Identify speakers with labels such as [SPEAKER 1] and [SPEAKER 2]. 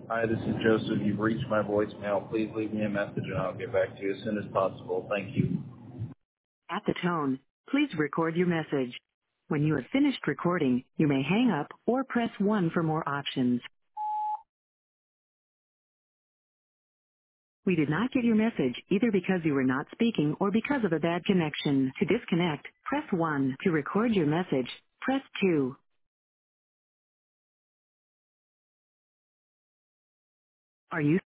[SPEAKER 1] Hi, this is Joseph. You've reached my voicemail. Please leave me a message and I'll get back to you as soon as possible. Thank you.
[SPEAKER 2] At the tone, please record your message. When you have finished recording, you may hang up or press 1 for more options. We did not get your message either because you were not speaking or because of a bad connection. To disconnect, press 1. To record your message, press 2. Are you